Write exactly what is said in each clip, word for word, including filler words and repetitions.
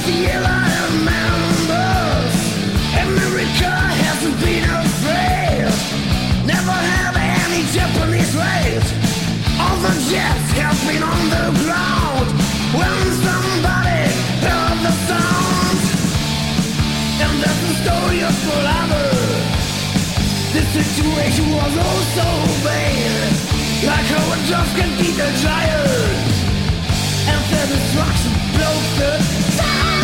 Situation was oh so bad, like how a dove can beat a giant, and the destruction broke the fire.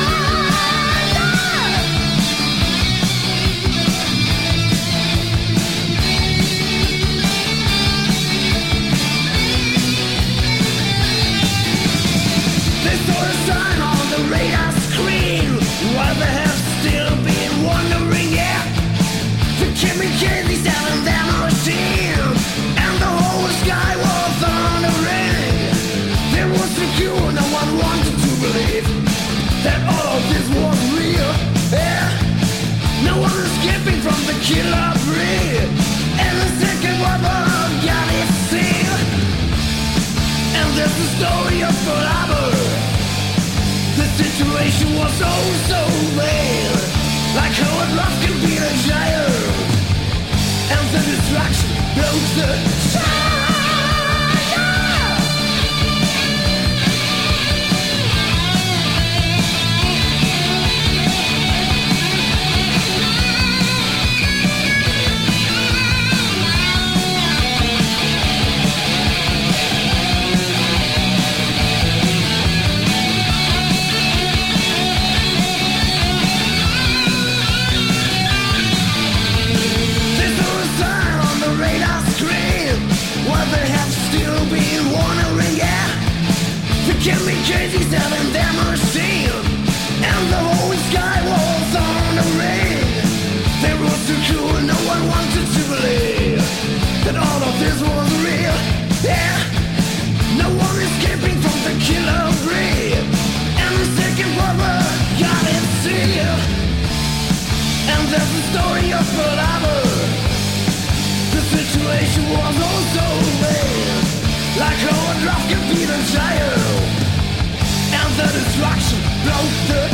They saw a sign on the radar screen, while they have still been wondering, yeah. The chemicals down in their machine, and the whole sky was thundering. There was secure, no one wanted to believe that all of this was real. Yeah, no one escaping from the killer breed, and the second weapon got its seal. And there's the story of forever. The situation was oh so bad, like how a love can beat a giant, and the destruction blows the fire. Chemicals down in their machine, and the whole sky was on the ring. They were so cool, no one wanted to believe that all of this was real. Yeah, no one escaping from the killer breed, and the second brother got its seal. And there's the story of forever. The situation was oh so bad, like how a drop can beat a child, and the destruction broke the